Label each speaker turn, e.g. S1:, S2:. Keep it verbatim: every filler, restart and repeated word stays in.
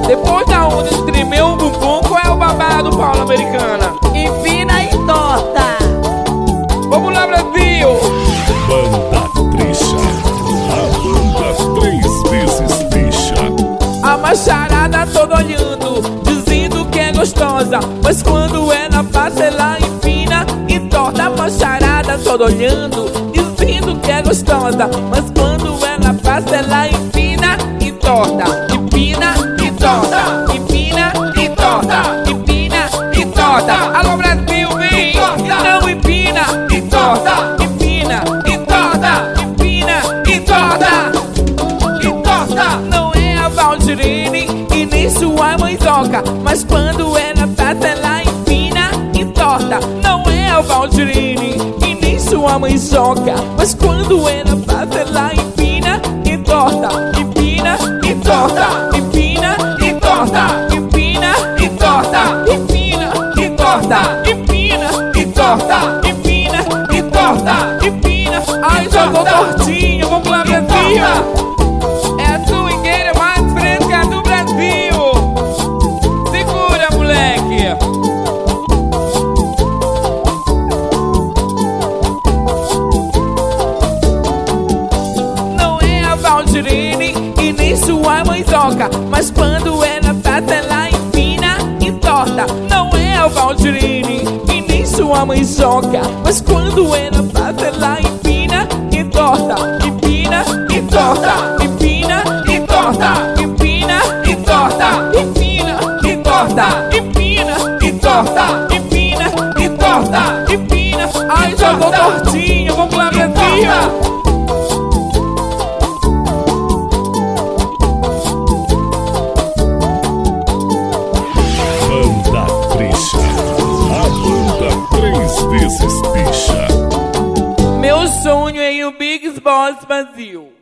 S1: Depois da onda de tremer o bumbum, qual é o babado, Paula Americana?
S2: Empina e torta.
S1: Vamos lá, Brasil!
S3: Banda Trisha, a banda três vezes bicha.
S1: A macharada toda olhando, dizendo que é gostosa, mas quando ela passa ela empina e torta. A macharada toda olhando, dizendo que é gostosa, mas quando ela passa ela empina e torta. Empina e torta, empina e torta, empina e torta. Alô, Brasil, vem! Não empina e torta, empina e torta, empina e torta, e torta. Não é a Valdirene e nem sua mãezoca, mas quando ela passa ela empina e torta. Não é a Valdirene e nem sua mãezoca, mas quando ela passa ela empina e torta. Empina e torta, empina e torta, empina e torta, empina e torta, empina e torta, empina e torta, empina. Ai, já tô tortinho, vamos lá, Brasil! É a swingueira mais fresca do Brasil! Segura, moleque! Não é a Valdirene e nem sua mãezoca, mas quando ela passa ela empina e torta. Não é a Valdirene e nem sua mãezoca, mas quando ela passa ela empina e torta. Empina e torta, empina e torta, empina e torta, empina e torta, empina e torta, empina e torta, empina. Ai, já tô tortinho, vamos lá, Brasil!
S3: Banda Trisha, a banda três vezes bicha.
S1: Meu sonho é ir o Big Boss Brasil.